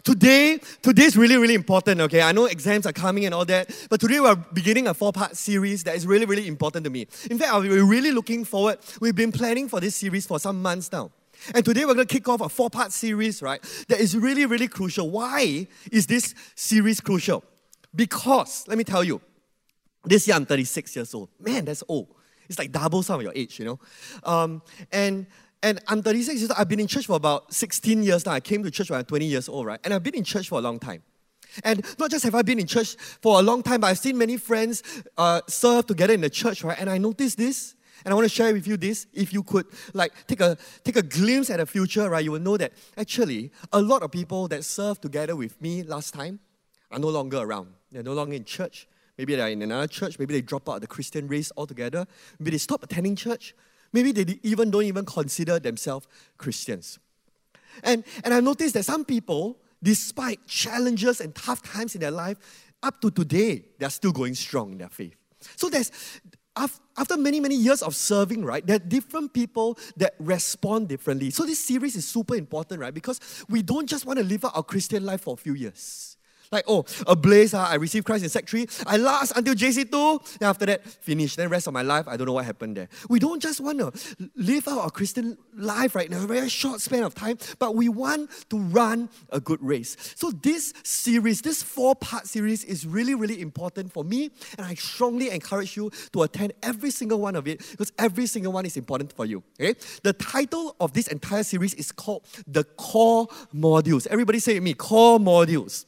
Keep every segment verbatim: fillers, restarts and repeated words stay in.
today, today is really, really important, okay? I know exams are coming and all that, but today we're beginning a four-part series that is really, really important to me. In fact, we're really looking forward. We've been planning for this series for some months now. And today we're going to kick off a four-part series, right? That is really, really crucial. Why is this series crucial? Because, let me tell you, this year I'm thirty-six years old. Man, that's old. It's like double some of your age, you know? Um, and... And I'm thirty-six years old. I've been in church for about sixteen years now. I came to church when I was twenty years old, right? And I've been in church for a long time. And not just have I been in church for a long time, but I've seen many friends uh, serve together in the church, right? And I noticed this, and I want to share with you this. If you could like take a take a glimpse at the future, right, you will know that actually a lot of people that served together with me last time are no longer around. They're no longer in church. Maybe they're in another church. Maybe they drop out of the Christian race altogether. Maybe they stop attending church. Maybe they even don't even consider themselves Christians. And, and I noticed that some people, despite challenges and tough times in their life, up to today, they're still going strong in their faith. So there's, after many, many years of serving, right, there are different people that respond differently. So this series is super important, right, because we don't just want to live out our Christian life for a few years. Like, oh, a blaze, uh, I received Christ in sec three, I last until J C two, then after that, finish. Then rest of my life, I don't know what happened there. We don't just want to live out our Christian life right now, a very short span of time, but we want to run a good race. So this series, this four-part series is really, really important for me, and I strongly encourage you to attend every single one of it, because every single one is important for you. Okay? The title of this entire series is called The Core Modules. Everybody say with me, Core Modules.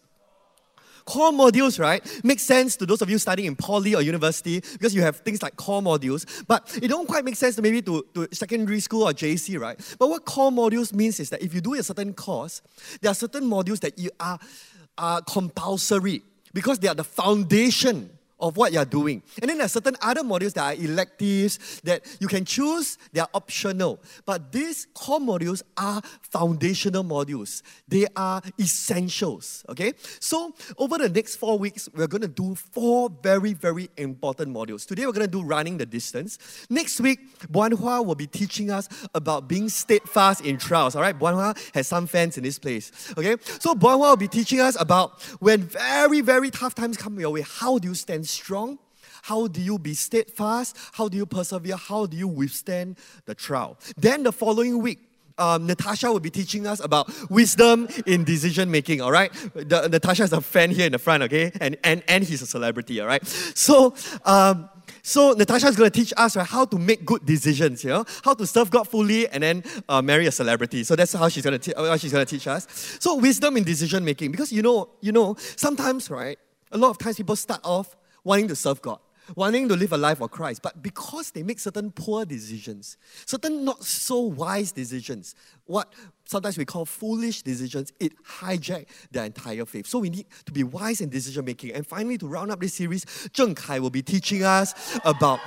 Core modules, right, make sense to those of you studying in poly or university because you have things like core modules, but it don't quite make sense to maybe to, to secondary school or J C, right? But what core modules means is that if you do a certain course, there are certain modules that you are, are compulsory because they are the foundation of what you're doing. And then there are certain other modules that are electives that you can choose, they are optional. But these core modules are foundational modules. They are essentials, okay? So over the next four weeks, we're going to do four very, very important modules. Today, we're going to do running the distance. Next week, Buan Hua will be teaching us about being steadfast in trials, all right? Buan Hua has some fans in this place, okay? So Buan Hua will be teaching us about when very, very tough times come your way, how do you stand strong? How do you be steadfast? How do you persevere? How do you withstand the trial? Then the following week, um, Natasha will be teaching us about wisdom in decision making, all right? The, Natasha is a fan here in the front, okay? And, and, and he's a celebrity, all right? So, um, so Natasha is going to teach us right, how to make good decisions, you know? How to serve God fully and then uh, marry a celebrity. So that's how she's going to te- how she's going to teach us. So wisdom in decision making, because you know, you know, sometimes, right, a lot of times people start off wanting to serve God, wanting to live a life for Christ, but because they make certain poor decisions, certain not so wise decisions, what sometimes we call foolish decisions, it hijacks their entire faith. So we need to be wise in decision making. And finally, to round up this series, Zheng Kai will be teaching us about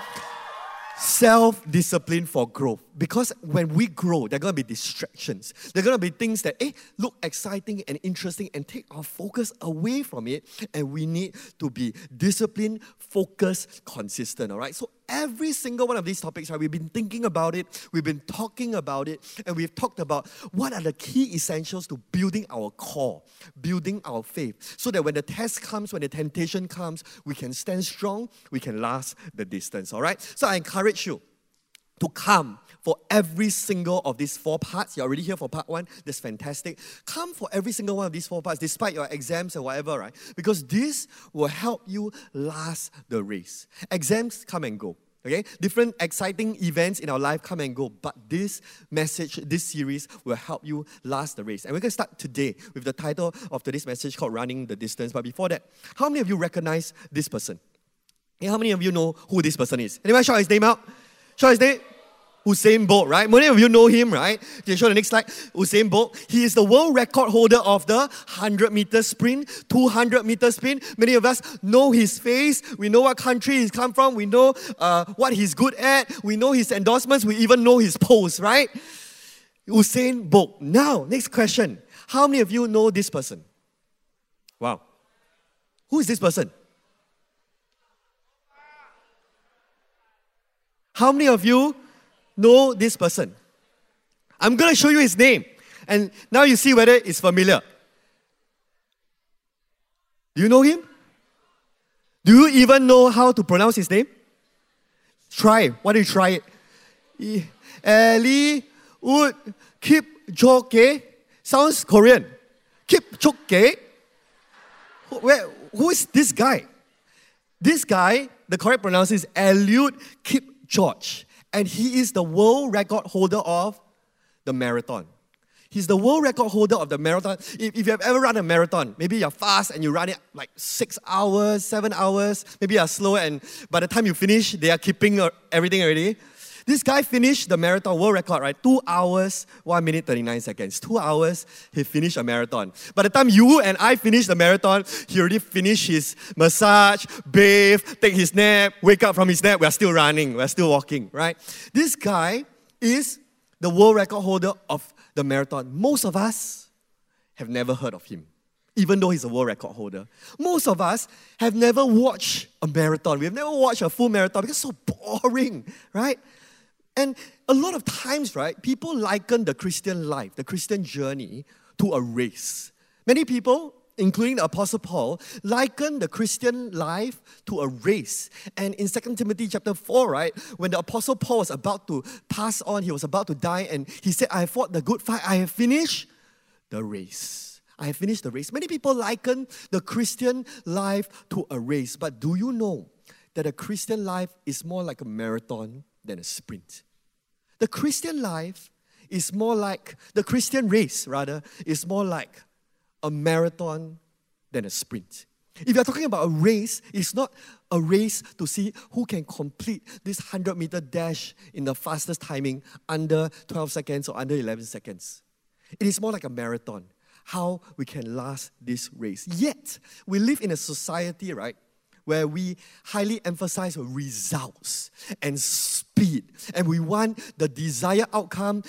self-discipline for growth. Because when we grow, there are going to be distractions. There are going to be things that eh, look exciting and interesting and take our focus away from it. And we need to be disciplined, focused, consistent. All right? So every single one of these topics, right, we've been thinking about it, we've been talking about it, and we've talked about what are the key essentials to building our core, building our faith, so that when the test comes, when the temptation comes, we can stand strong, we can last the distance. All right? So I encourage you to come for every single of these four parts. You're already here for part one. That's fantastic. Come for every single one of these four parts, despite your exams or whatever, right? Because this will help you last the race. Exams come and go, okay? Different exciting events in our life come and go, but this message, this series will help you last the race. And we're going to start today with the title of today's message called Running the Distance. But before that, how many of you recognize this person? Yeah, how many of you know who this person is? Anyone shout his name out? Shout his name. Usain Bolt, right? Many of you know him, right? Can you show the next slide? Usain Bolt. He is the world record holder of the one hundred meter sprint, two hundred meter sprint. Many of us know his face. We know what country he's come from. We know uh, what he's good at. We know his endorsements. We even know his pose, right? Usain Bolt. Now, next question. How many of you know this person? Wow. Who is this person? How many of you know this person? I'm going to show you his name. And now you see whether it's familiar. Do you know him? Do you even know how to pronounce his name? Try. Why don't you try it? Eliud Kipchoge. Sounds Korean. Kipchoge. Where, who is this guy? This guy, the correct pronunciation is Eliud Kipchoge. And he is the world record holder of the marathon. He's the world record holder of the marathon. If, if you have ever run a marathon, maybe you're fast and you run it like six hours, seven hours. Maybe you're slow and by the time you finish, they are keeping everything already. This guy finished the marathon world record, right? Two hours, one minute, thirty-nine seconds. Two hours, he finished a marathon. By the time you and I finish the marathon, he already finished his massage, bathe, take his nap, wake up from his nap. We're still running. We're still walking, right? This guy is the world record holder of the marathon. Most of us have never heard of him, even though he's a world record holder. Most of us have never watched a marathon. We have never watched a full marathon because it's so boring, right? And a lot of times, right, people liken the Christian life, the Christian journey, to a race. Many people, including the Apostle Paul, liken the Christian life to a race. And in Second Timothy chapter four, right, when the Apostle Paul was about to pass on, he was about to die, and he said, I have fought the good fight, I have finished the race. I have finished the race. Many people liken the Christian life to a race, but do you know that a Christian life is more like a marathon than a sprint? The Christian life is more like, the Christian race, rather, is more like a marathon than a sprint. If you're talking about a race, it's not a race to see who can complete this one hundred meter dash in the fastest timing under twelve seconds or under eleven seconds. It is more like a marathon, how we can last this race. Yet, we live in a society, right, where we highly emphasize results and speed. And we want the desired outcome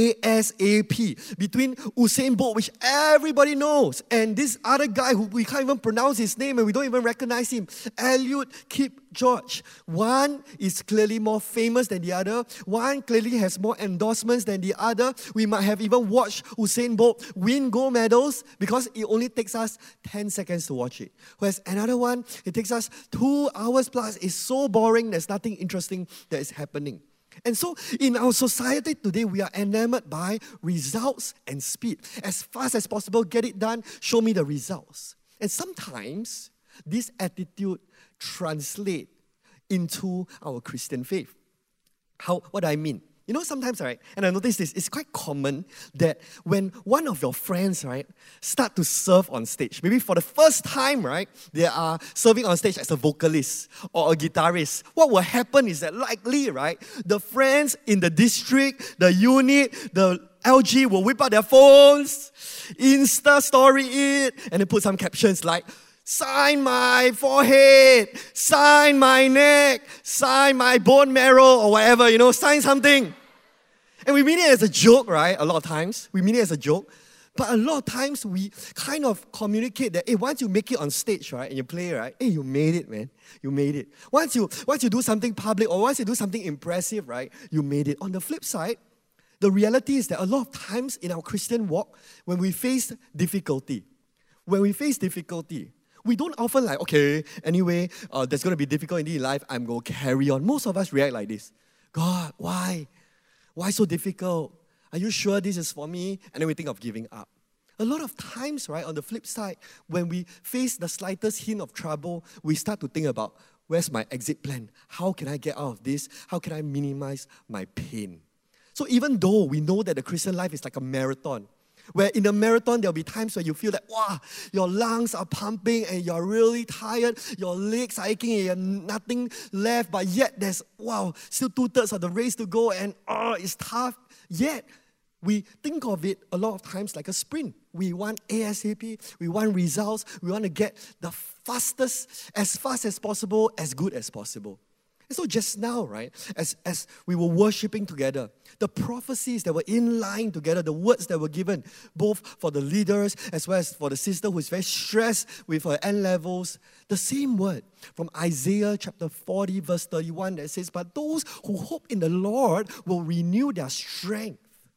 ASAP. Between Usain Bolt, which everybody knows, and this other guy who we can't even pronounce his name and we don't even recognize him, Eliud Kipchoge. One is clearly more famous than the other. One clearly has more endorsements than the other. We might have even watched Usain Bolt win gold medals because it only takes us ten seconds to watch it. Whereas another one, it takes us two hours plus. It's so boring, there's nothing interesting that is happening. And so in our society today, we are enamored by results and speed. As fast as possible, get it done, show me the results. And sometimes this attitude translates into our Christian faith. How? What do I mean? You know, sometimes, right, and I noticed this, it's quite common that when one of your friends, right, start to serve on stage, maybe for the first time, right, they are serving on stage as a vocalist or a guitarist, what will happen is that likely, right, the friends in the district, the unit, the L G will whip out their phones, Insta story it, and then put some captions like, sign my forehead, sign my neck, sign my bone marrow, or whatever, you know, sign something. And we mean it as a joke, right? A lot of times. We mean it as a joke. But a lot of times we kind of communicate that, hey, once you make it on stage, right, and you play, right, hey, you made it, man. You made it. Once you, once you do something public or once you do something impressive, right, you made it. On the flip side, the reality is that a lot of times in our Christian walk, when we face difficulty, when we face difficulty, we don't often like, okay, anyway, uh, there's going to be difficulty in life, I'm going to carry on. Most of us react like this. God, why? Why so difficult? Are you sure this is for me? And then we think of giving up. A lot of times, right, on the flip side, when we face the slightest hint of trouble, we start to think about, where's my exit plan? How can I get out of this? How can I minimize my pain? So even though we know that the Christian life is like a marathon, where in a marathon, there'll be times where you feel that, wow, your lungs are pumping and you're really tired, your legs are aching and you have nothing left, but yet there's, wow, still two-thirds of the race to go and, oh, it's tough. Yet, we think of it a lot of times like a sprint. We want ASAP, we want results, we want to get the fastest, as fast as possible, as good as possible. And so just now, right, as, as we were worshiping together, the prophecies that were in line together, the words that were given, both for the leaders as well as for the sister who is very stressed with her N-levels, the same word from Isaiah chapter forty, verse thirty-one that says, but those who hope in the Lord will renew their strength.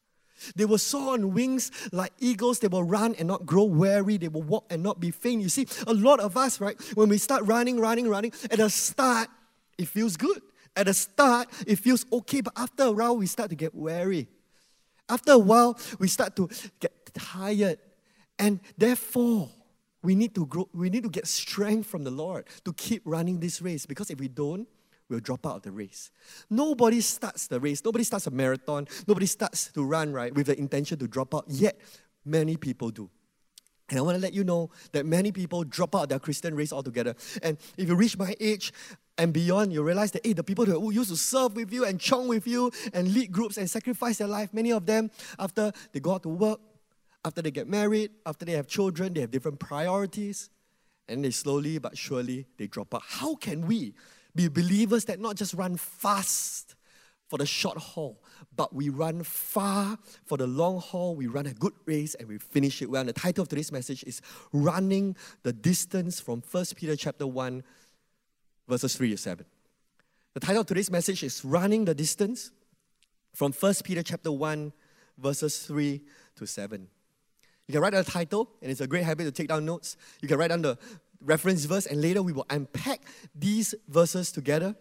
They will soar on wings like eagles. They will run and not grow weary. They will walk and not be faint. You see, a lot of us, right, when we start running, running, running, at the start, it feels good. At the start, it feels okay. But after a while, we start to get weary. After a while, we start to get tired. And therefore, we need to grow, we need to get strength from the Lord to keep running this race. Because if we don't, we'll drop out of the race. Nobody starts the race. Nobody starts a marathon. Nobody starts to run, right, with the intention to drop out. Yet, many people do. And I want to let you know that many people drop out of their Christian race altogether. And if you reach my age and beyond, you realize that, hey, the people who used to serve with you and chong with you and lead groups and sacrifice their life, many of them, after they go out to work, after they get married, after they have children, they have different priorities. And they slowly but surely, they drop out. How can we be believers that not just run fast for the short haul, but we run far for the long haul, we run a good race and we finish it well? And the title of today's message is Running the Distance from First Peter chapter one, verses three to seven. The title of today's message is Running the Distance from First Peter chapter one, verses three to seven. You can write down the title, and it's a great habit to take down notes. You can write down the reference verse, and later we will unpack these verses together.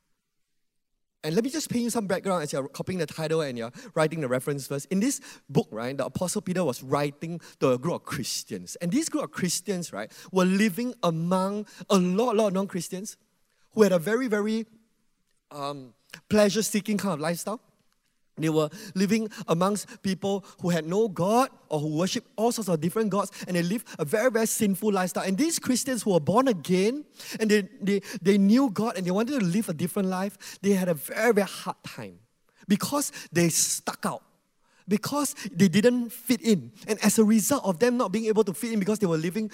And let me just paint you some background as you're copying the title and you're writing the reference verse. In this book, right, the Apostle Peter was writing to a group of Christians. And this group of Christians, right, were living among a lot, lot of non-Christians who had a very, very um, pleasure-seeking kind of lifestyle. They were living amongst people who had no God or who worship all sorts of different gods, and they lived a very, very sinful lifestyle. And these Christians who were born again and they, they, they knew God and they wanted to live a different life, they had a very, very hard time because they stuck out, because they didn't fit in. And as a result of them not being able to fit in because they were living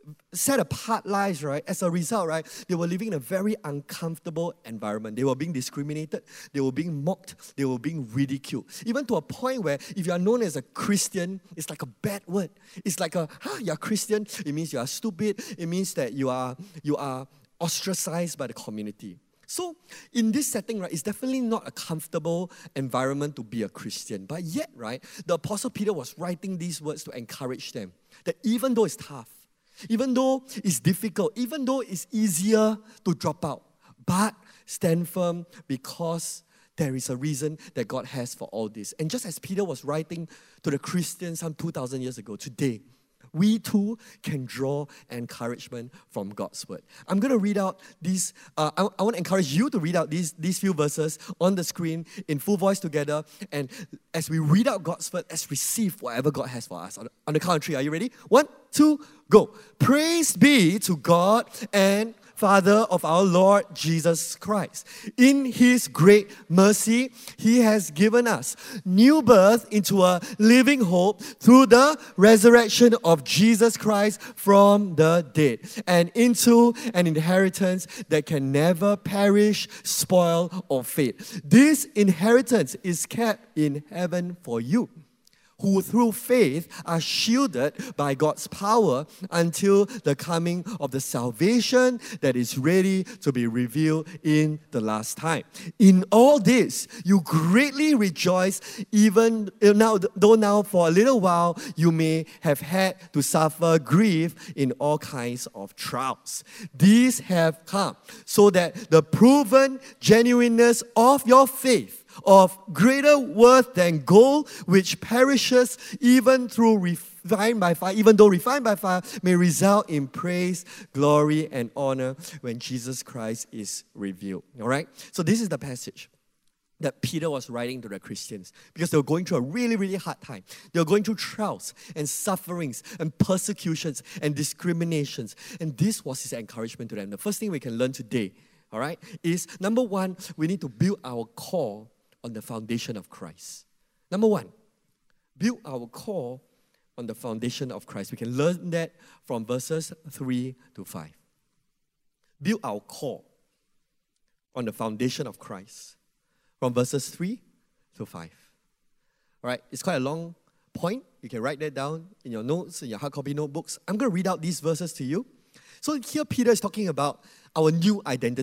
set apart lives, right? As a result, right, they were living in a very uncomfortable environment. They were being discriminated. They were being mocked. They were being ridiculed. Even to a point where if you are known as a Christian, it's like a bad word. It's like a, huh, you're a Christian. It means you are stupid. It means that you are, you are ostracized by the community. So in this setting, right, it's definitely not a comfortable environment to be a Christian. But yet, right, the Apostle Peter was writing these words to encourage them that even though it's tough, even though it's difficult, even though it's easier to drop out, but stand firm because there is a reason that God has for all this. And just as Peter was writing to the Christians some two thousand years ago, today, we too can draw encouragement from God's word. I'm going to read out these, uh, I, I want to encourage you to read out these, these few verses on the screen in full voice together. And as we read out God's word, let's receive whatever God has for us. On, on the count of three, are you ready? One, two, go. Praise be to God and Father of our Lord Jesus Christ. In His great mercy, He has given us new birth into a living hope through the resurrection of Jesus Christ from the dead, and into an inheritance that can never perish, spoil, or fade. This inheritance is kept in heaven for you, who through faith are shielded by God's power until the coming of the salvation that is ready to be revealed in the last time. In all this, you greatly rejoice, even now, though now for a little while you may have had to suffer grief in all kinds of trials. These have come so that the proven genuineness of your faith, of greater worth than gold, which perishes even through refined by fire, even though refined by fire, may result in praise, glory, and honor when Jesus Christ is revealed. All right? So this is the passage that Peter was writing to the Christians because they were going through a really, really hard time. They were going through trials and sufferings and persecutions and discriminations. And this was his encouragement to them. The first thing we can learn today, all right, is number one, we need to build our core on the foundation of Christ. Number one, build our core on the foundation of Christ. We can learn that from verses three to five. Build our core on the foundation of Christ. From verses three to five. All right, it's quite a long point. You can write that down in your notes, in your hard copy notebooks. I'm going to read out these verses to you. So here Peter is talking about our new identity.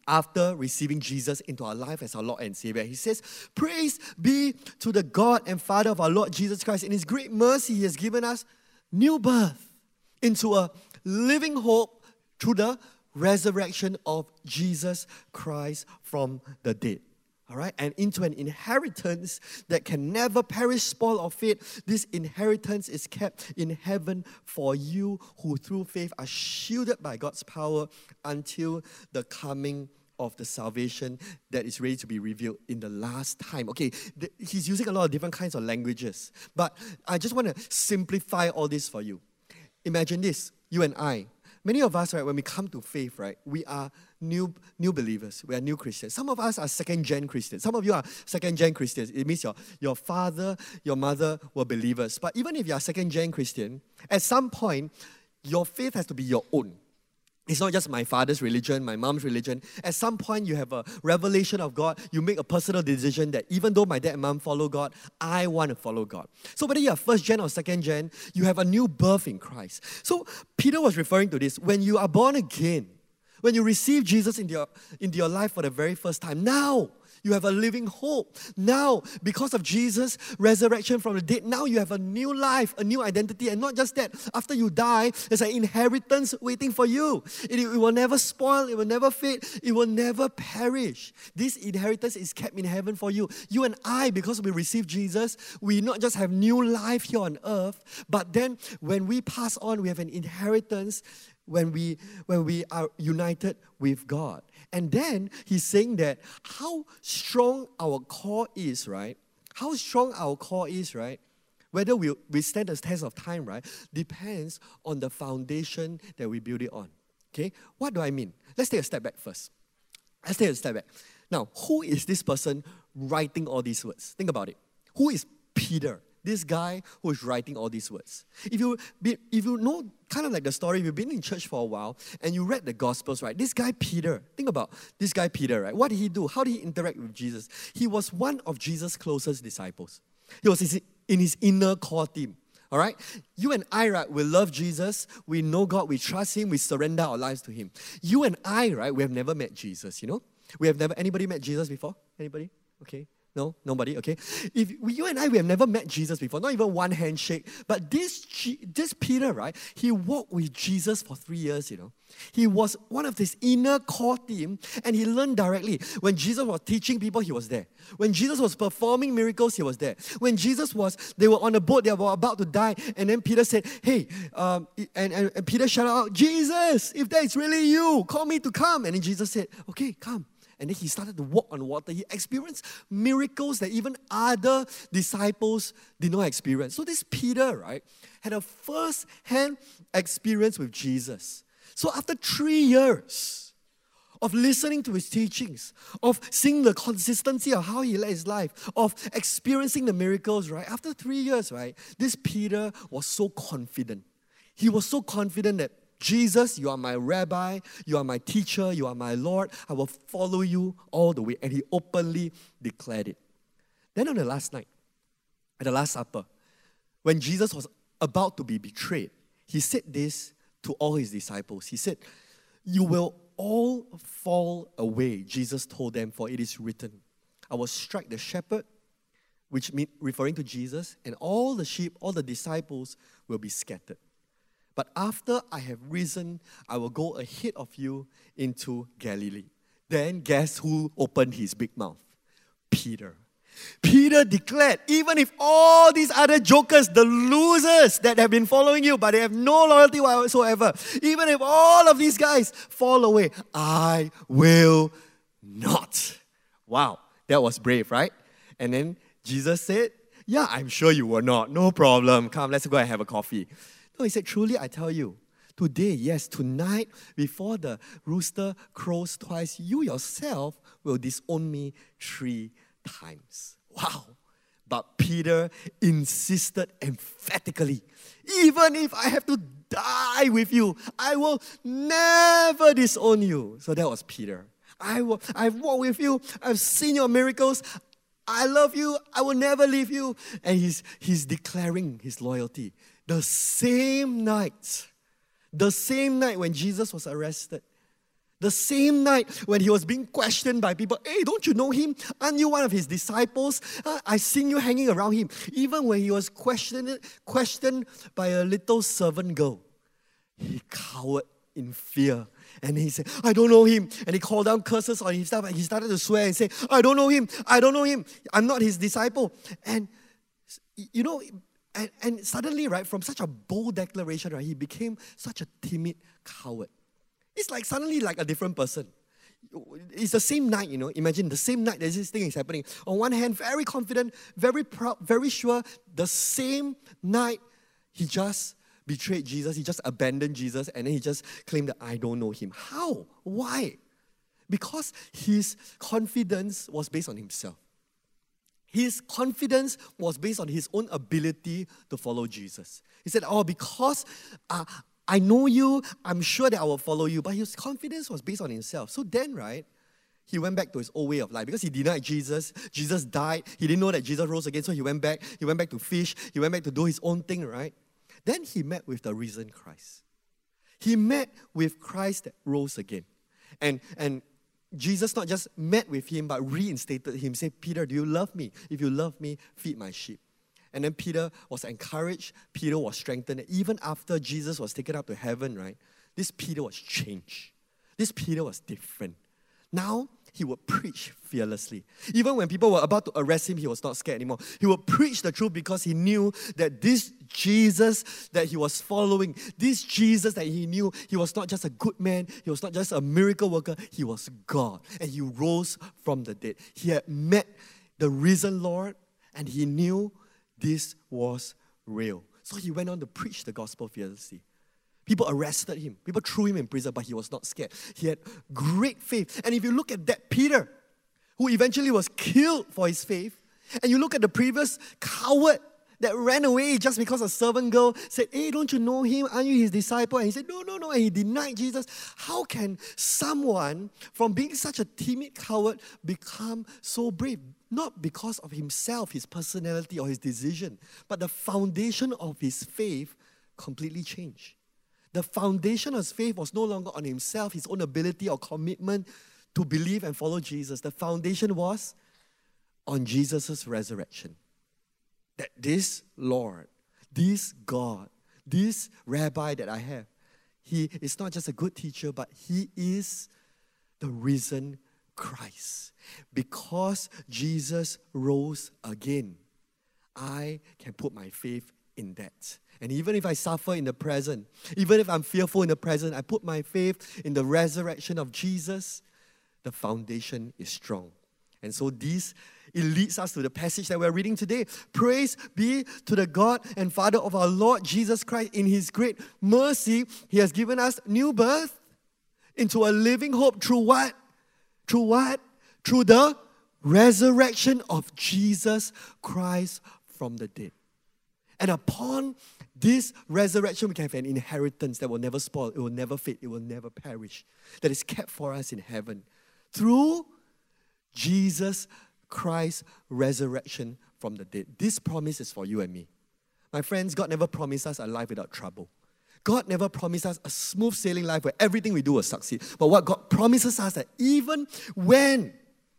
after receiving Jesus into our life as our Lord and Savior. He says, praise be to the God and Father of our Lord Jesus Christ. In His great mercy, He has given us new birth into a living hope through the resurrection of Jesus Christ from the dead. All right, and into an inheritance that can never perish, spoil, or fade. This inheritance is kept in heaven for you who through faith are shielded by God's power until the coming of the salvation that is ready to be revealed in the last time. Okay, th- he's using a lot of different kinds of languages, but I just want to simplify all this for you. Imagine this, you and I. Many of us, right, when we come to faith, right, we are new new believers. We are new Christians. Some of us are second-gen Christians. Some of you are second-gen Christians. It means your, your father, your mother were believers. But even if you are second-gen Christian, at some point, your faith has to be your own. It's not just my father's religion, my mom's religion. At some point, you have a revelation of God. You make a personal decision that even though my dad and mom follow God, I want to follow God. So whether you're first gen or second gen, you have a new birth in Christ. So Peter was referring to this. When you are born again, when you receive Jesus into your, into your life for the very first time, now you have a living hope. Now, because of Jesus' resurrection from the dead, now you have a new life, a new identity. And not just that, after you die, there's an inheritance waiting for you. It, it will never spoil, it will never fade, it will never perish. This inheritance is kept in heaven for you. You and I, because we receive Jesus, we not just have new life here on earth, but then when we pass on, we have an inheritance when we when we are united with God. And then he's saying that how strong our core is, right? How strong our core is, right? Whether we withstand the test of time, right? Depends on the foundation that we build it on. Okay? What do I mean? Let's take a step back first. Let's take a step back. Now, who is this person writing all these words? Think about it. Who is Peter? This guy who is writing all these words. If you be, if you know kind of like the story, if you've been in church for a while and you read the Gospels, right? This guy Peter, think about this guy Peter, right? What did he do? How did he interact with Jesus? He was one of Jesus' closest disciples. He was in his inner core team. All right? You and I, right, we love Jesus. We know God. We trust Him. We surrender our lives to Him. You and I, right, we have never met Jesus, you know? We have never, anybody met Jesus before? Anybody? Okay. No? Nobody? Okay. If we, you and I, we have never met Jesus before, not even one handshake. But this, this Peter, right, he walked with Jesus for three years, you know. He was one of this inner core team, and he learned directly. When Jesus was teaching people, he was there. When Jesus was performing miracles, he was there. When Jesus was, they were on a boat, they were about to die, and then Peter said, hey, um, and, and, and Peter shouted out, Jesus, if that is really you, call me to come. And then Jesus said, okay, come. And then he started to walk on water. He experienced miracles that even other disciples did not experience. So this Peter, right, had a first-hand experience with Jesus. So after three years of listening to his teachings, of seeing the consistency of how he led his life, of experiencing the miracles, right, after three years, right, this Peter was so confident. He was so confident that Jesus, you are my rabbi, you are my teacher, you are my Lord, I will follow you all the way. And he openly declared it. Then on the last night, at the Last Supper, when Jesus was about to be betrayed, he said this to all his disciples. He said, you will all fall away, Jesus told them, for it is written, I will strike the shepherd, which means referring to Jesus, and all the sheep, all the disciples will be scattered. But after I have risen, I will go ahead of you into Galilee. Then guess who opened his big mouth? Peter. Peter declared, even if all these other jokers, the losers that have been following you, but they have no loyalty whatsoever, even if all of these guys fall away, I will not. Wow, that was brave, right? And then Jesus said, yeah, I'm sure you will not. No problem. Come, let's go and have a coffee. No, he said, truly I tell you, today, yes, tonight, before the rooster crows twice, you yourself will disown me three times. Wow. But Peter insisted emphatically, even if I have to die with you, I will never disown you. So that was Peter. I will, I've walked with you, I've seen your miracles, I love you, I will never leave you. And he's, he's declaring his loyalty. The same night, the same night when Jesus was arrested, The same night when he was being questioned by people, hey, don't you know him? Aren't you one of his disciples? Uh, I seen you hanging around him. Even when he was questioned, questioned by a little servant girl, he cowered in fear. And he said, I don't know him. And he called down curses on himself and he started to swear and say, I don't know him. I don't know him. I'm not his disciple. And, you know, and, and suddenly, right, from such a bold declaration, right, he became such a timid coward. It's like suddenly like a different person. It's the same night, you know. Imagine the same night that this thing is happening. On one hand, very confident, very proud, very sure. The same night, he just betrayed Jesus. He just abandoned Jesus. And then he just claimed that I don't know him. How? Why? Because his confidence was based on himself. His confidence was based on his own ability to follow Jesus. He said, oh, because uh, I know you, I'm sure that I will follow you. But his confidence was based on himself. So then, right, he went back to his old way of life. Because he denied Jesus. Jesus died. He didn't know that Jesus rose again. So he went back. He went back to fish. He went back to do his own thing, right? Then he met with the risen Christ. He met with Christ that rose again. And, and Jesus not just met with him, but reinstated him. Said, Peter, do you love me? If you love me, feed my sheep. And then Peter was encouraged. Peter was strengthened. Even after Jesus was taken up to heaven, right? This Peter was changed. This Peter was different. Now, he would preach fearlessly. Even when people were about to arrest him, he was not scared anymore. He would preach the truth because he knew that this Jesus that he was following, this Jesus that he knew, he was not just a good man, he was not just a miracle worker, he was God. And he rose from the dead. He had met the risen Lord, and he knew this was real. So he went on to preach the gospel fearlessly. People arrested him. People threw him in prison, but he was not scared. He had great faith. And if you look at that Peter, who eventually was killed for his faith, and you look at the previous coward that ran away just because a servant girl said, hey, don't you know him? Aren't you his disciple? And he said, no, no, no. And he denied Jesus. How can someone from being such a timid coward become so brave? Not because of himself, his personality, or his decision, but the foundation of his faith completely changed. The foundation of his faith was no longer on himself, his own ability or commitment to believe and follow Jesus. The foundation was on Jesus' resurrection. That this Lord, this God, this rabbi that I have, he is not just a good teacher, but he is the risen Christ. Because Jesus rose again, I can put my faith in that. And even if I suffer in the present, even if I'm fearful in the present, I put my faith in the resurrection of Jesus, the foundation is strong. And so this, it leads us to the passage that we're reading today. Praise be to the God and Father of our Lord Jesus Christ. In His great mercy, He has given us new birth into a living hope through what? Through what? Through the resurrection of Jesus Christ from the dead. And upon this resurrection, we can have an inheritance that will never spoil, it will never fade, it will never perish, that is kept for us in heaven through Jesus Christ's resurrection from the dead. This promise is for you and me. My friends, God never promised us a life without trouble. God never promised us a smooth sailing life where everything we do will succeed. But what God promises us that even when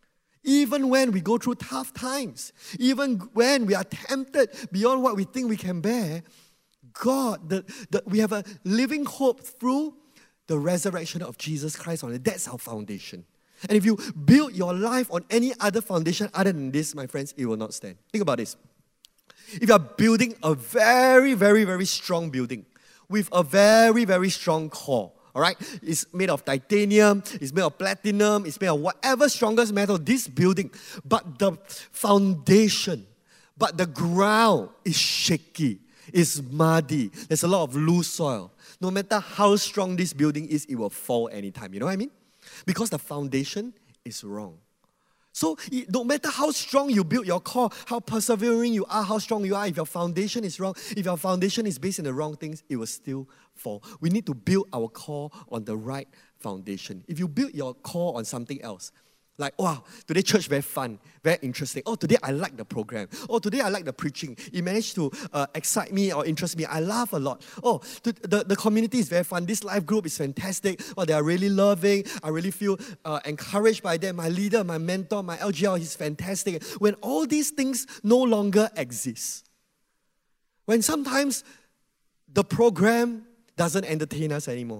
Even when we go through tough times, even when we are tempted beyond what we think we can bear, God, the, the, we have a living hope through the resurrection of Jesus Christ on it. That's our foundation. And if you build your life on any other foundation other than this, my friends, it will not stand. Think about this. If you are building a very, very, very strong building with a very, very strong core, all right, it's made of titanium, it's made of platinum, it's made of whatever strongest metal, this building. But the foundation, but the ground is shaky, it's muddy, there's a lot of loose soil. No matter how strong this building is, it will fall anytime. You know what I mean? Because the foundation is wrong. So no matter how strong you build your core, how persevering you are, how strong you are, if your foundation is wrong, if your foundation is based on the wrong things, it will still fall. We need to build our core on the right foundation. If you build your core on something else, Like, wow, today church very fun, very interesting. Oh, today I like the program. Oh, today I like the preaching. It managed to uh, excite me or interest me. I laugh a lot. Oh, to, the, the community is very fun. This life group is fantastic. Oh, they are really loving. I really feel uh, encouraged by them. My leader, my mentor, my L G L, he's fantastic. When all these things no longer exist, when sometimes the program doesn't entertain us anymore,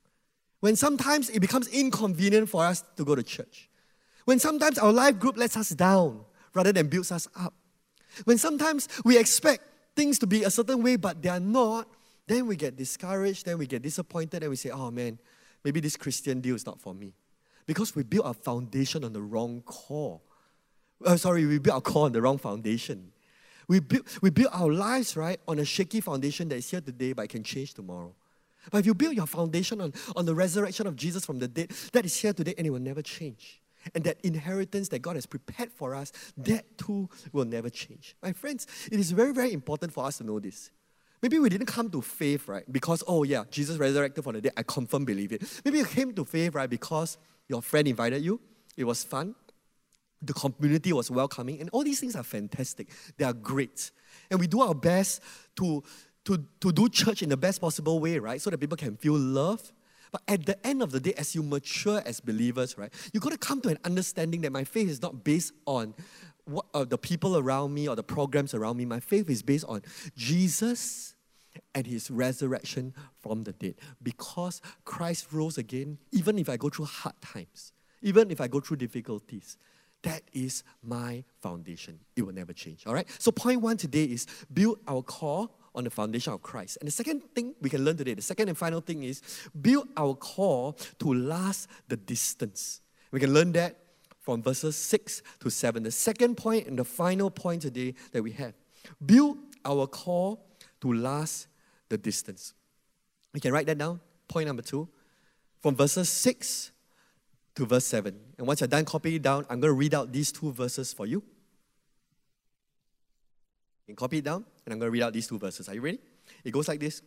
when sometimes it becomes inconvenient for us to go to church, when sometimes our life group lets us down rather than builds us up, when sometimes we expect things to be a certain way but they are not, then we get discouraged, then we get disappointed, and we say, oh man, maybe this Christian deal is not for me. Because we built our foundation on the wrong core. Uh, sorry, we built our core on the wrong foundation. We built, we built our lives, right, on a shaky foundation that is here today but it can change tomorrow. But if you build your foundation on, on the resurrection of Jesus from the dead, that is here today and it will never change. And that inheritance that God has prepared for us, that too will never change. My friends, it is very, very important for us to know this. Maybe we didn't come to faith, right, because, oh yeah, Jesus resurrected from the dead, I confirm believe it. Maybe you came to faith, right, because your friend invited you, it was fun, the community was welcoming, and all these things are fantastic. They are great. And we do our best to, to, to do church in the best possible way, right, so that people can feel loved. But at the end of the day, as you mature as believers, right, you've got to come to an understanding that my faith is not based on what, uh, the people around me or the programs around me. My faith is based on Jesus and His resurrection from the dead. Because Christ rose again, even if I go through hard times, even if I go through difficulties, that is my foundation. It will never change, all right? So point one today is build our core on the foundation of Christ. And the second thing we can learn today, the second and final thing is build our core to last the distance. We can learn that from verses six to seven. The second point and the final point today that we have. Build our core to last the distance. We can write that down. Point number two. From verses six to verse seven. And once you're done copying it down, I'm going to read out these two verses for you. You can copy it down, and I'm going to read out these two verses. Are you ready? It goes like this.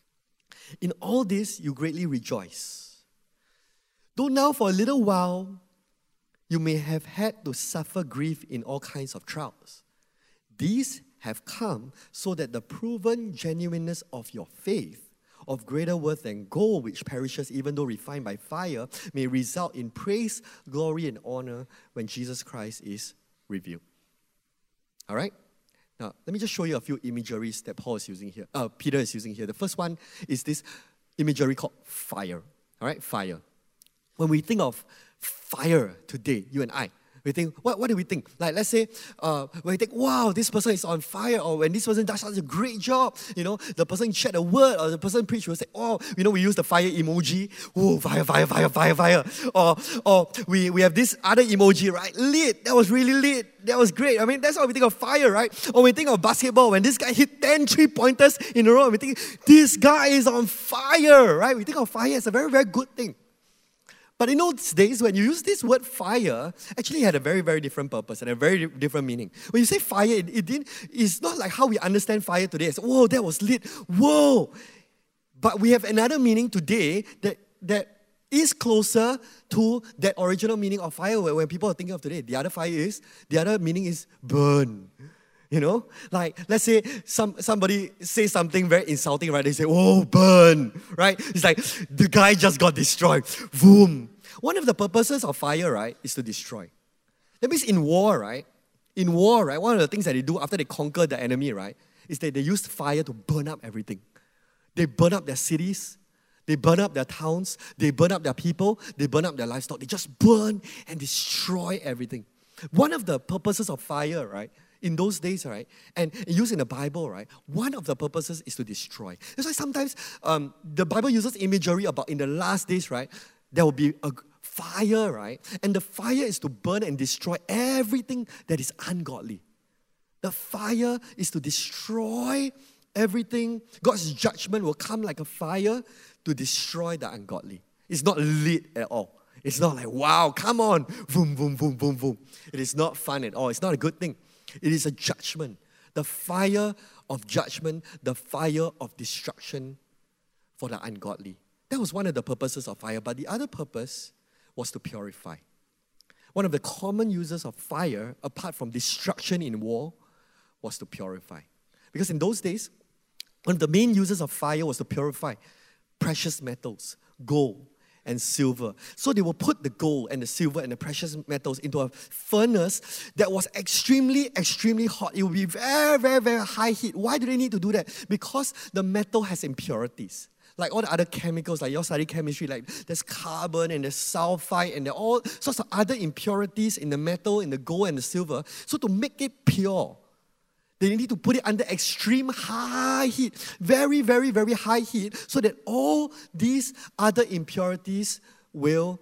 In all this, you greatly rejoice. Though now for a little while, you may have had to suffer grief in all kinds of trials. These have come so that the proven genuineness of your faith, of greater worth than gold which perishes even though refined by fire, may result in praise, glory, and honor when Jesus Christ is revealed. All right? Now, let me just show you a few imageries that Paul is using here. Uh, Peter is using here. The first one is this imagery called fire. All right, fire. When we think of fire today, you and I, we think, what, what do we think? Like, let's say, uh, when we think, wow, this person is on fire, or when this person does such a great job, you know, the person shared a word, or the person preached, we'll say, oh, you know, we use the fire emoji, oh, fire, fire, fire, fire, fire. Or, or we, we have this other emoji, right? Lit, that was really lit, that was great. I mean, that's how we think of fire, right? Or we think of basketball, when this guy hit ten three-pointers in a row, we think, this guy is on fire, right? We think of fire as a very, very good thing. But in those days, when you use this word fire, actually had a very, very different purpose and a very different meaning. When you say fire, it, it didn't, it's not like how we understand fire today. It's, whoa, that was lit. Whoa. But we have another meaning today that, that is closer to that original meaning of fire when people are thinking of today. The other fire is, the other meaning is burn. You know, like let's say some somebody says something very insulting, right? They say, "Oh, burn!" Right? It's like the guy just got destroyed. Boom. One of the purposes of fire, right, is to destroy. That means in war, right? In war, right? One of the things that they do after they conquer the enemy, right, is that they use fire to burn up everything. They burn up their cities. They burn up their towns. They burn up their people. They burn up their livestock. They just burn and destroy everything. One of the purposes of fire, right? In those days, right, and used in the Bible, right, one of the purposes is to destroy. That's why sometimes um, the Bible uses imagery about in the last days, right, there will be a fire, right, and the fire is to burn and destroy everything that is ungodly. The fire is to destroy everything. God's judgment will come like a fire to destroy the ungodly. It's not lit at all. It's not like, wow, come on, boom, boom, boom, boom, boom. It is not fun at all. It's not a good thing. It is a judgment. The fire of judgment, the fire of destruction for the ungodly. That was one of the purposes of fire. But the other purpose was to purify. one of the common uses of fire, apart from destruction in war, was to purify. Because in those days, one of the main uses of fire was to purify precious metals, gold and silver. So they will put the gold and the silver and the precious metals into a furnace that was extremely, extremely hot. It will be very, very, very high heat. Why do they need to do that? Because the metal has impurities. Like all the other chemicals, like your study chemistry, like there's carbon and there's sulfite and there are all sorts of other impurities in the metal, in the gold and the silver. So to make it pure, they need to put it under extreme high heat, very, very, very high heat, so that all these other impurities will,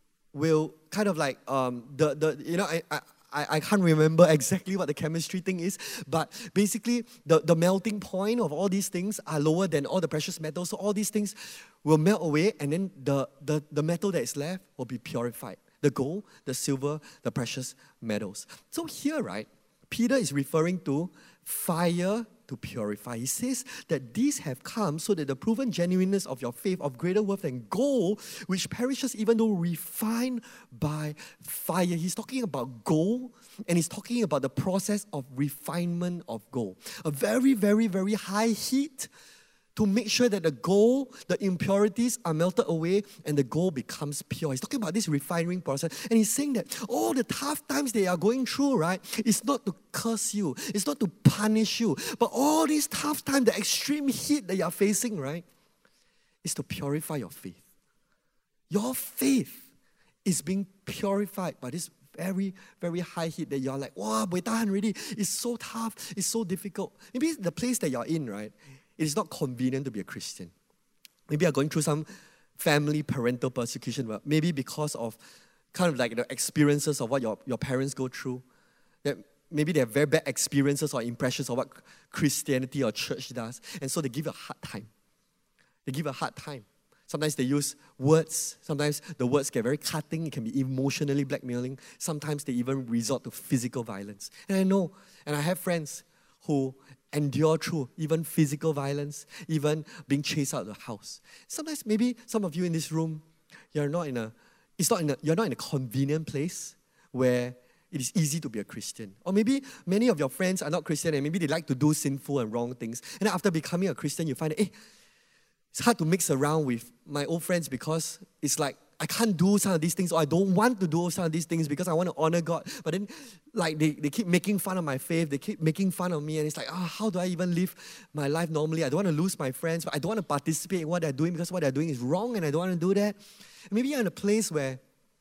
will kind of like, um, the, the you know, I, I, I can't remember exactly what the chemistry thing is, but basically the, the melting point of all these things are lower than all the precious metals, so all these things will melt away, and then the, the, the metal that is left will be purified. The gold, the silver, the precious metals. So here, right, Peter is referring to fire to purify. He says that these have come so that the proven genuineness of your faith of greater worth than gold, which perishes even though refined by fire. He's talking about gold, and he's talking about the process of refinement of gold. A very, very, very high heat to make sure that the gold, the impurities are melted away and the gold becomes pure. He's talking about this refining process. And he's saying that all the tough times they are going through, right, it's not to curse you, it's not to punish you, but all these tough times, the extreme heat that you are facing, right, is to purify your faith. Your faith is being purified by this very, very high heat that you're like, wow, buay tahan already. It's so tough, it's so difficult. Maybe the place that you're in, right, it is not convenient to be a Christian. Maybe you're going through some family, parental persecution, maybe because of kind of like the experiences of what your, your parents go through. That maybe they have very bad experiences or impressions of what Christianity or church does, and so they give you a hard time. They give you a hard time. Sometimes they use words. Sometimes the words get very cutting. It can be emotionally blackmailing. Sometimes they even resort to physical violence. And I know, and I have friends who endure through even physical violence, even being chased out of the house. Sometimes maybe some of you in this room, you're not in a, it's not in a, you're not in a convenient place where it is easy to be a Christian. Or maybe many of your friends are not Christian and maybe they like to do sinful and wrong things. And then after becoming a Christian, you find that, hey, it's hard to mix around with my old friends because it's like, I can't do some of these things, or I don't want to do some of these things because I want to honor God. But then, like, they, they keep making fun of my faith, they keep making fun of me, and it's like, oh, how do I even live my life normally? I don't want to lose my friends, but I don't want to participate in what they're doing because what they're doing is wrong, and I don't want to do that. And maybe you're in a place where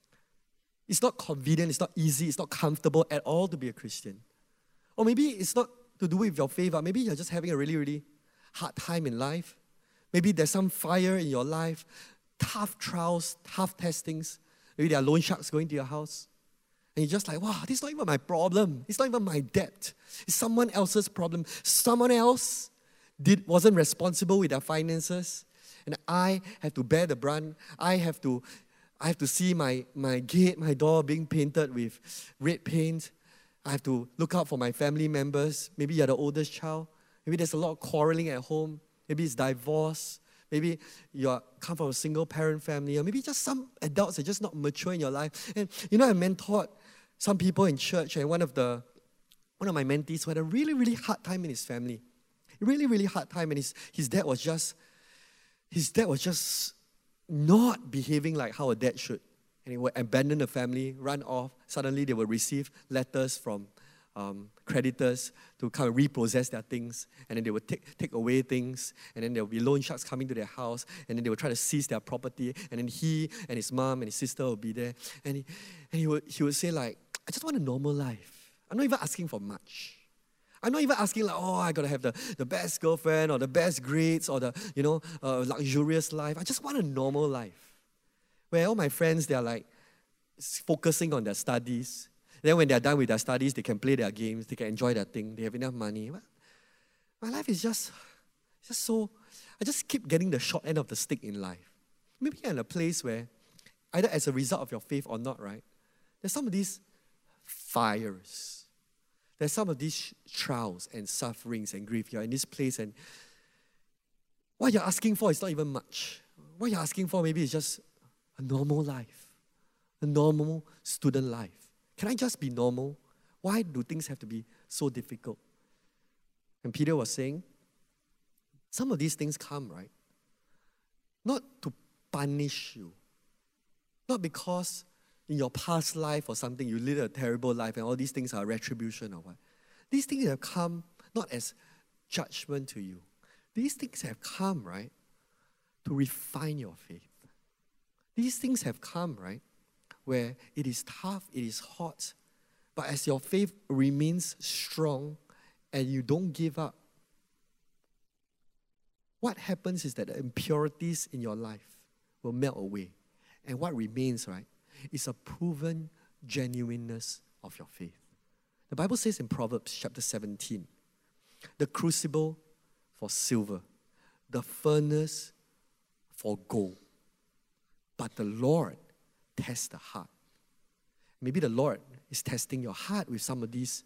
it's not convenient, it's not easy, it's not comfortable at all to be a Christian. Or maybe it's not to do with your faith, but maybe you're just having a really, really hard time in life. Maybe there's some fire in your life, tough trials, tough testings. Maybe there are loan sharks going to your house. And you're just like, wow, this is not even my problem. It's not even my debt. It's someone else's problem. Someone else did, wasn't responsible with their finances. And I have to bear the brunt. I have to, I have to see my, my gate, my door being painted with red paint. I have to look out for my family members. Maybe you're the oldest child. Maybe there's a lot of quarreling at home. Maybe it's divorce. Maybe you come from a single-parent family, or maybe just some adults are just not mature in your life. And you know, I mentored some people in church, and one of the one of my mentees who had a really, really hard time in his family, really, really hard time, and his his dad was just his dad was just not behaving like how a dad should, and he would abandon the family, run off. Suddenly, they would receive letters from Um, creditors to kind of repossess their things, and then they would take take away things, and then there would be loan sharks coming to their house, and then they would try to seize their property, and then he and his mom and his sister would be there, and he and he would he would say like, I just want a normal life. I'm not even asking for much. I'm not even asking like, oh, I gotta have the, the best girlfriend or the best grades or the you know uh, luxurious life. I just want a normal life, where all my friends, they are like focusing on their studies. Then when they're done with their studies, they can play their games, they can enjoy their thing, they have enough money. But my life is just, just so, I just keep getting the short end of the stick in life. Maybe you're in a place where, either as a result of your faith or not, right, there's some of these fires. There's some of these trials and sufferings and grief. You're in this place and what you're asking for is not even much. What you're asking for maybe is just a normal life, a normal student life. Can I just be normal? Why do things have to be so difficult? And Peter was saying, some of these things come, right? Not to punish you. Not because in your past life or something you lived a terrible life and all these things are retribution or what. These things have come not as judgment to you. These things have come, right, to refine your faith. These things have come, right, where it is tough, it is hot, but as your faith remains strong and you don't give up, what happens is that the impurities in your life will melt away. And what remains, right, is a proven genuineness of your faith. The Bible says in Proverbs chapter seventeen, the crucible for silver, the furnace for gold, but the Lord tests the heart. Maybe the Lord is testing your heart with some of these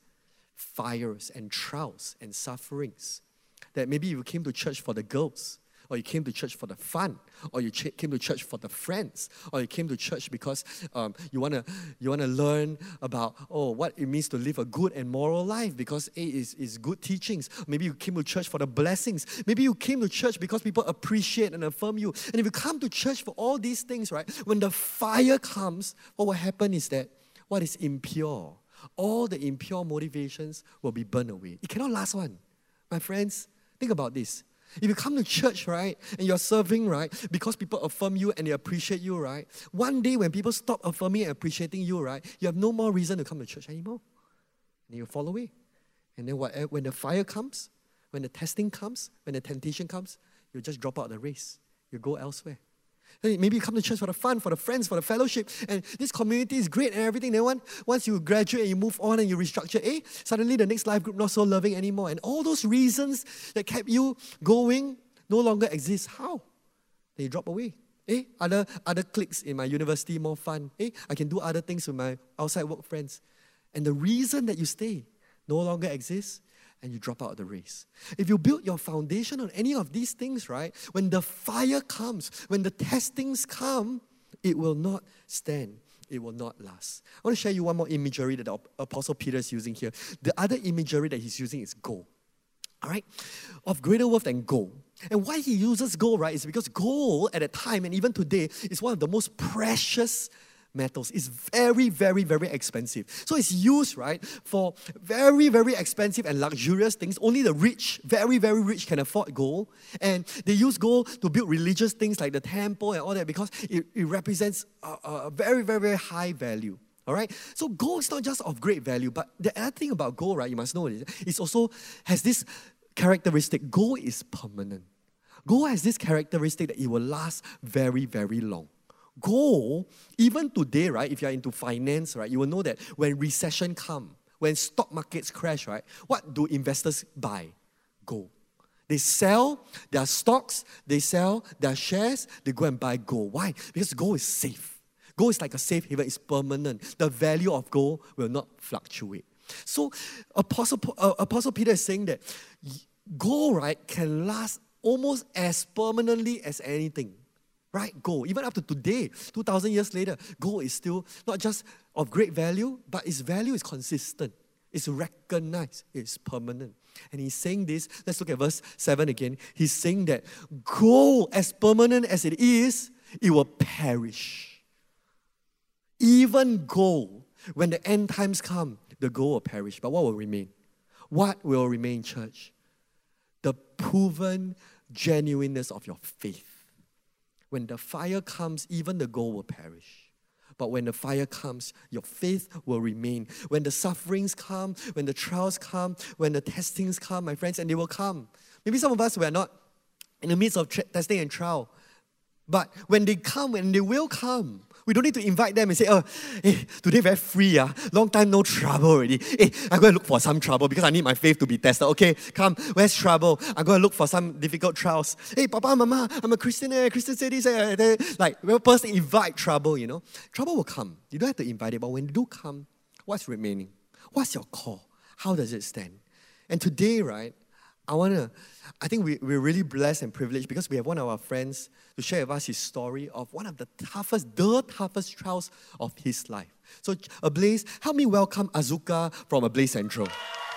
fires and trials and sufferings. That maybe you came to church for the girls, or you came to church for the fun, or you ch- came to church for the friends, or you came to church because um, you want to you want to learn about, oh, what it means to live a good and moral life because it is, is good teachings. Maybe you came to church for the blessings. Maybe you came to church because people appreciate and affirm you. And if you come to church for all these things, right, when the fire comes, what will happen is that what is impure, all the impure motivations will be burned away. It cannot last one. My friends, think about this. If you come to church, right, and you're serving, right, because people affirm you and they appreciate you, right, one day when people stop affirming and appreciating you, right, you have no more reason to come to church anymore. And you fall away. And then what, when the fire comes, when the testing comes, when the temptation comes, you just drop out of the race. You go elsewhere. Maybe you come to church for the fun, for the friends, for the fellowship, and this community is great and everything. Then one, once you graduate and you move on and you restructure, eh, suddenly the next life group not so loving anymore. And all those reasons that kept you going no longer exist. How? Then you drop away. Eh, other, other cliques in my university more fun. Eh, I can do other things with my outside work friends. And the reason that you stay no longer exists, and you drop out of the race. If you build your foundation on any of these things, right, when the fire comes, when the testings come, it will not stand. It will not last. I want to share you one more imagery that the Apostle Peter is using here. The other imagery that he's using is gold. All right? Of greater worth than gold. And why he uses gold, right, is because gold at that time and even today is one of the most precious metals. Is very, very, very expensive. So it's used, right, for very, very expensive and luxurious things. Only the rich, very, very rich can afford gold. And they use gold to build religious things like the temple and all that because it, it represents a, a very, very, very high value. All right? So gold is not just of great value, but the other thing about gold, right, you must know, it also has this characteristic. Gold is permanent. Gold has this characteristic that it will last very, very long. Gold, even today, right, if you're into finance, right, you will know that when recession comes, when stock markets crash, right, what do investors buy? Gold. They sell their stocks, they sell their shares, they go and buy gold. Why? Because gold is safe. Gold is like a safe haven, it's permanent. The value of gold will not fluctuate. So Apostle, uh, Apostle Peter is saying that gold, right, can last almost as permanently as anything. Right, gold, even up to today, two thousand years later, gold is still not just of great value, but its value is consistent. It's recognized, it's permanent. And he's saying this, let's look at verse seven again. He's saying that gold, as permanent as it is, it will perish. Even gold, when the end times come, the gold will perish. But what will remain? What will remain, church? The proven genuineness of your faith. When the fire comes, even the gold will perish. But when the fire comes, your faith will remain. When the sufferings come, when the trials come, when the testings come, my friends, and they will come. Maybe some of us were not in the midst of tra- testing and trial. But when they come, when they will come, we don't need to invite them and say, oh, hey, today very free, ah. Long time no trouble already. Hey, I'm going to look for some trouble because I need my faith to be tested. Okay, come, where's trouble? I'm going to look for some difficult trials. Hey, Papa, Mama, I'm a Christian. Eh? Christian say this. Eh? eh. Like, we'll personally invite trouble, you know. Trouble will come. You don't have to invite it, but when it do come, what's remaining? What's your call? How does it stand? And today, right, I want to, I think we, we're really blessed and privileged because we have one of our friends to share with us his story of one of the toughest, the toughest trials of his life. So, Ablaze, help me welcome Azuka from Ablaze Central.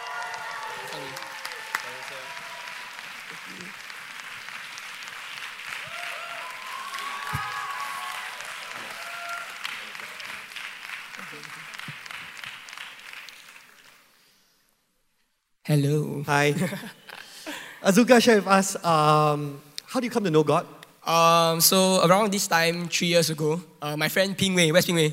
Hello. Hi. Azuka, share with us, um, how do you come to know God? Um, so around this time, three years ago, uh, my friend Ping Wei, where's Ping Wei?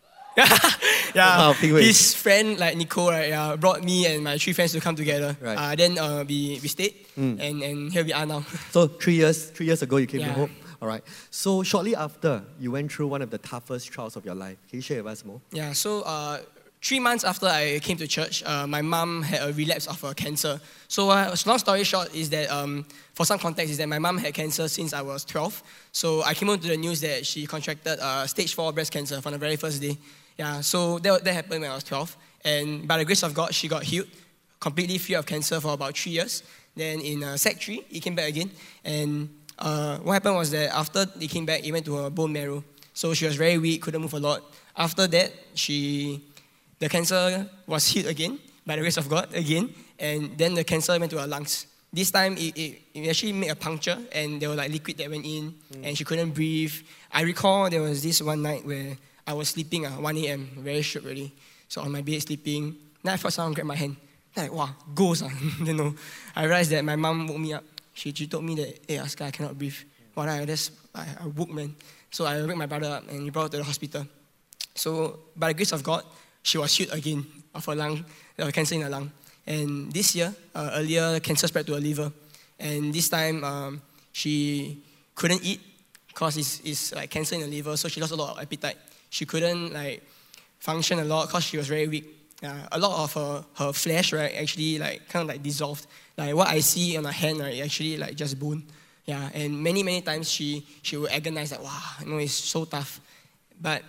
yeah, Wow, Ping Wei. His friend like Nicole, right, uh, brought me and my three friends to come together. Right. Uh, then uh, we we stayed, Mm. and, and here we are now. So three years, three years ago you came Yeah. to Hope. All right. So shortly after, you went through one of the toughest trials of your life. Can you share with us more? Yeah, so uh, three months after I came to church, uh, my mom had a relapse of uh, cancer. So uh, long story short is that, um, for some context, is that my mom had cancer since I was twelve. So I came on to the news that she contracted uh, stage four breast cancer from the very first day. Yeah, so that, that happened when I was twelve. And by the grace of God, she got healed, completely free of cancer for about three years. Then in uh, sec three, it came back again. And uh, what happened was that after it came back, it went to her bone marrow. So she was very weak, couldn't move a lot. After that, she... the cancer was healed again, by the grace of God, again, and then the cancer went to her lungs. This time, it, it, it actually made a puncture, and there was like liquid that went in, mm. and she couldn't breathe. I recall there was this one night where I was sleeping at one a.m., very shook already. So on my bed, sleeping, then I felt someone grab my hand. Then like, wow, ghost, ah. you know. I realized that my mom woke me up. She, she told me that, hey, Aska, I cannot breathe. Well, I just, I, I woke, man. So I woke my brother up, and he brought her to the hospital. So, by the grace of God, she was healed again of her lung, uh, cancer in her lung. And this year, uh, earlier, cancer spread to her liver. And this time, um, she couldn't eat because it's, it's like cancer in the liver, so she lost a lot of appetite. She couldn't like function a lot because she was very weak. Uh, a lot of her, her flesh, right, actually like kind of like dissolved. Like what I see on her hand, right, actually like just bone. Yeah, and many, many times she, she would agonize like, wow, you know, it's so tough. But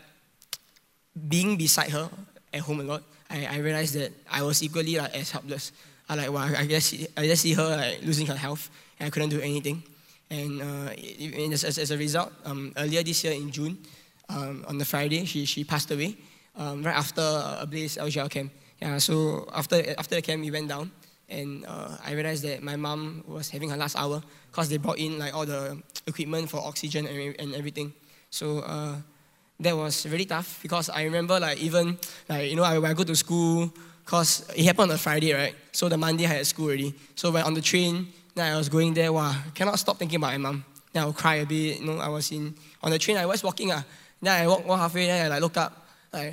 being beside her at home a lot, I, I realized that I was equally like as helpless. I like, wow, I guess I just see her like losing her health, and I couldn't do anything. And uh, as, as, as a result, um, earlier this year in June, um, on the Friday, she she passed away um, right after a Ablaze L G L camp. Yeah, so after after the camp, we went down, and uh, I realized that my mom was having her last hour because they brought in like all the equipment for oxygen and, and everything. So. Uh, That was really tough because I remember like even like you know I, when I go to school, cause it happened on a Friday, right? So the Monday I had school already. So when on the train, then I was going there, wow, cannot stop thinking about my mom. Then I would cry a bit. You know, I was in on the train. I was walking ah. Then I walk, walk halfway. Then I like look up, like,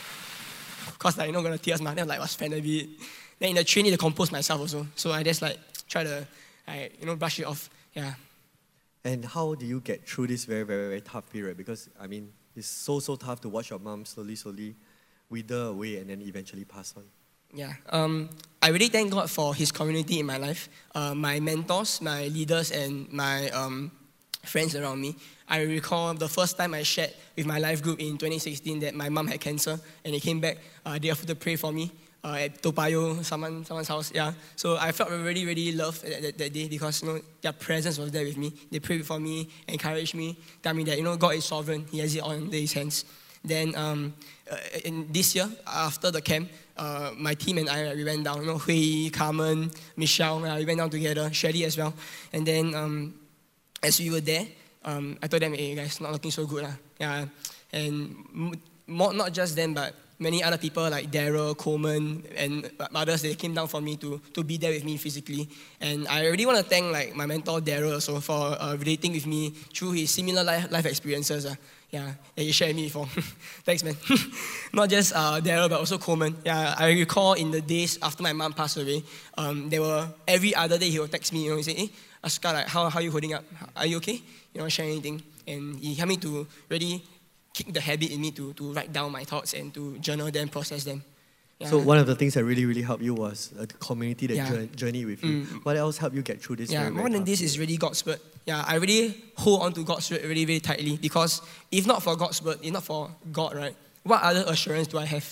cause like you know gonna tears my. Then I like was fan a bit. Then in the train, I need to compose myself also. So I just like try to, like, you know, brush it off. Yeah. And how do you get through this very very very tough period? Because I mean. It's so, so tough to watch your mom slowly, slowly wither away and then eventually pass on. Yeah, um, I really thank God for His community in my life, uh, my mentors, my leaders, and my um, friends around me. I recall the first time I shared with my life group in twenty sixteen that my mom had cancer, and they came back. Uh, they offered to pray for me uh, at Toa Payoh, someone, someone's house. Yeah, so I felt really, really loved that, that, that day because you know their presence was there with me. They prayed for me, encouraged me, tell me that you know God is sovereign. He has it all in His hands. Then um, uh, in this year, after the camp, uh, my team and I, we went down. You know, Hui, Carmen, Michelle, uh, we went down together. Shelly as well. And then um, as we were there, um, I told them, "Hey guys, not looking so good, uh. Yeah." And more, not just them, but many other people like Daryl, Coleman, and others, they came down for me to, to be there with me physically. And I really want to thank like my mentor Daryl also for uh, relating with me through his similar life, life experiences. Uh, yeah, that he shared with me before. Thanks, man. Not just uh, Daryl, but also Coleman. Yeah, I recall in the days after my mom passed away, um, there were every other day he would text me. You know, he say, "Hey, Aska, like, how how are you holding up? Are you okay? You know, share anything?" And he helped me to really kick the habit in me to, to write down my thoughts and to journal them, process them. Yeah. So one of the things that really, really helped you was a community that yeah. journey with you. Mm. What else helped you get through this? Yeah, very, very more than this is really God's word. Yeah, I really hold on to God's word really, really tightly because if not for God's word, if not for God, right, what other assurance do I have?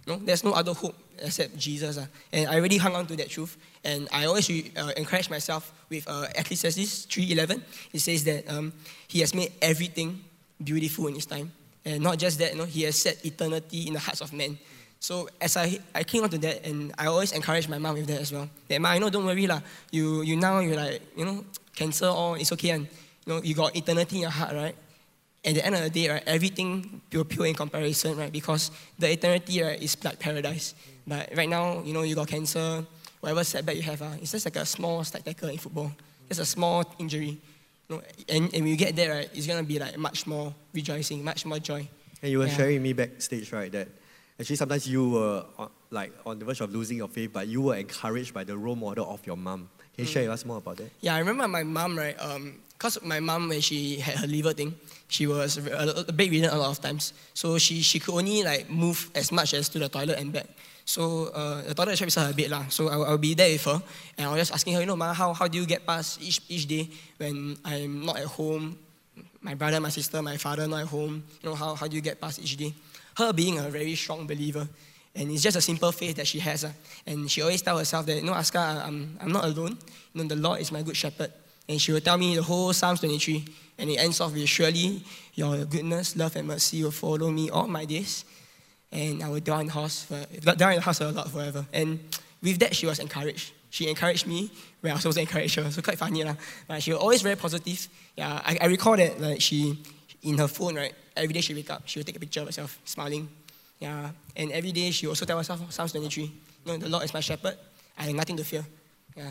No, there's no other hope except Jesus. Uh. And I really hung on to that truth. And I always uh, encourage myself with uh, Ecclesiastes three eleven. It says that um, He has made everything beautiful in His time. And not just that, you know, He has set eternity in the hearts of men. So as I I cling on to that, and I always encourage my mom with that as well. That, Ma, you know, don't worry lah. You you now you're like, you know, cancer or it's okay, and you know, you got eternity in your heart, right? At the end of the day, right, everything pure pure in comparison, right? Because the eternity, right, is like paradise. But right now, you know, you got cancer, whatever setback you have, uh, it's just like a small slight tackle in football. Just a small injury. You know, and, and when you get there, right, it's gonna be like much more rejoicing, much more joy. And you were Yeah. sharing me backstage, right, that actually sometimes you were on, like on the verge of losing your faith, but you were encouraged by the role model of your mom. Can you share with us more about that? Yeah, I remember my mom, right? Um, Cause my mom, when she had her liver thing, she was a, a bedridden a lot of times. So she she could only like move as much as to the toilet and back. So uh, the toilet is right beside her bed lah. So I will be there with her, and I was just asking her, you know, Ma, how how do you get past each each day when I'm not at home? My brother, my sister, my father not at home. You know, how how do you get past each day? Her being a very strong believer, and it's just a simple faith that she has. Uh, and she always tells herself that, you know, Aska, I'm I'm not alone. You know, the Lord is my good shepherd. And she will tell me the whole Psalms twenty-three, and it ends off with, surely your goodness, love, and mercy will follow me all my days, and I will dwell in the house, for, dwell in the house of the Lord forever. And with that, she was encouraged. She encouraged me when I was supposed to encourage her. So quite funny, lah. But she was always very positive. Yeah, I, I recall that like she, in her phone, right, every day she wake up, she would take a picture of herself smiling. Yeah, and every day she also tell herself Psalms twenty-three, you know, the Lord is my shepherd. I have nothing to fear. Yeah.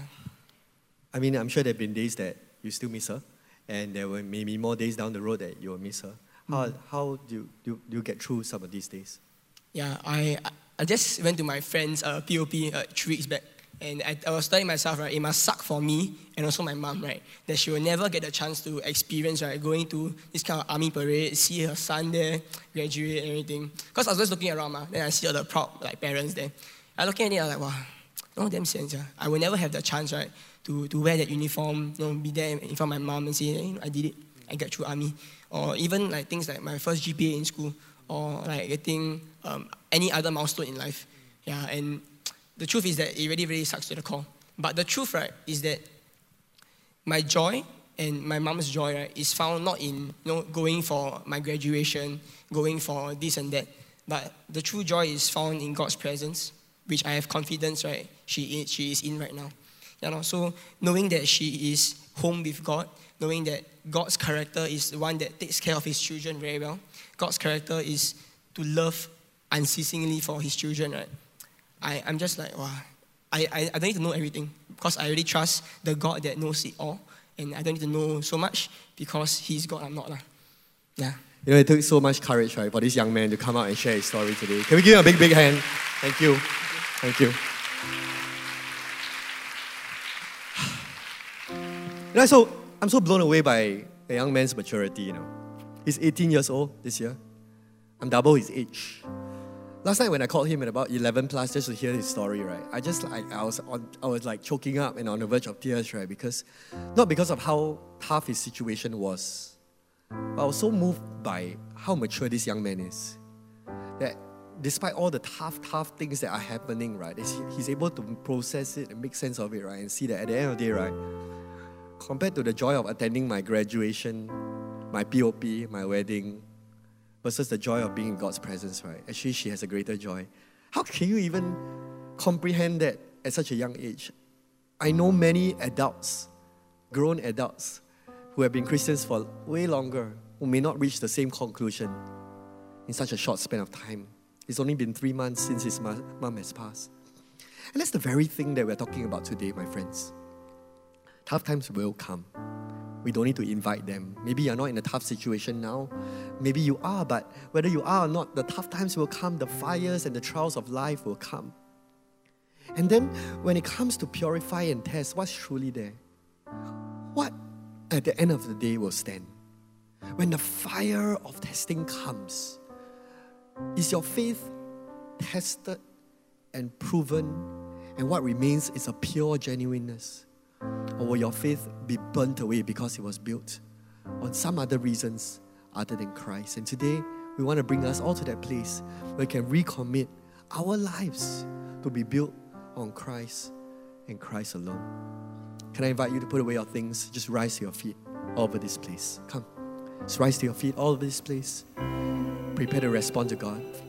I mean, I'm sure there have been days that you still miss her, and there were maybe more days down the road that you will miss her. How, mm-hmm. how do, you, do, do you get through some of these days? Yeah, I I just went to my friend's uh, P O P uh, three weeks back, and I, I was telling myself, right, it must suck for me and also my mom, right, that she will never get the chance to experience, right, going to this kind of army parade, see her son there, graduate and everything. Because I was just looking around, ma, then I see all the proud like parents there. I looking at it, I was like, wow, no damn sense, yeah. I will never have the chance, right, to, to wear that uniform, you know, be there in front of my mom and say, hey, I did it, I got through army. Or even like things like my first G P A in school, or like getting um, any other milestone in life. Yeah, and the truth is that it really, really sucks to the core. But the truth, right, is that my joy and my mom's joy, right, is found not in, you know, going for my graduation, going for this and that, but the true joy is found in God's presence, which I have confidence, right, she is, she is in right now. You know, so knowing that she is home with God, knowing that God's character is the one that takes care of His children very well. God's character is to love unceasingly for His children, right? I, I'm just like, wow, I, I, I don't need to know everything because I really trust the God that knows it all. And I don't need to know so much because He's God, I'm not. Lah. Yeah. You know, it took so much courage, right, for this young man to come out and share his story today. Can we give him a big, big hand? Thank you. Thank you. You know, so I'm so blown away by a young man's maturity, you know. He's eighteen years old this year. I'm double his age. Last night when I called him at about eleven plus just to hear his story, right, I just like, I was on, I was like choking up and on the verge of tears, right, because, not because of how tough his situation was, but I was so moved by how mature this young man is. That despite all the tough, tough things that are happening, right, he's able to process it and make sense of it, right, and see that at the end of the day, right, compared to the joy of attending my graduation, my P O P, my wedding, versus the joy of being in God's presence, right? Actually, she has a greater joy. How can you even comprehend that at such a young age? I know many adults, grown adults, who have been Christians for way longer, who may not reach the same conclusion in such a short span of time. It's only been three months since his mom has passed. And that's the very thing that we're talking about today, my friends. Tough times will come. We don't need to invite them. Maybe you're not in a tough situation now. Maybe you are, but whether you are or not, the tough times will come. The fires and the trials of life will come. And then when it comes to purify and test, what's truly there? What at the end of the day will stand? When the fire of testing comes, is your faith tested and proven, and what remains is a pure genuineness? Or will your faith be burnt away because it was built on some other reasons other than Christ? And today, we want to bring us all to that place where we can recommit our lives to be built on Christ and Christ alone. Can I invite you to put away your things? Just rise to your feet all over this place. Come. Just rise to your feet all over this place. Prepare to respond to God.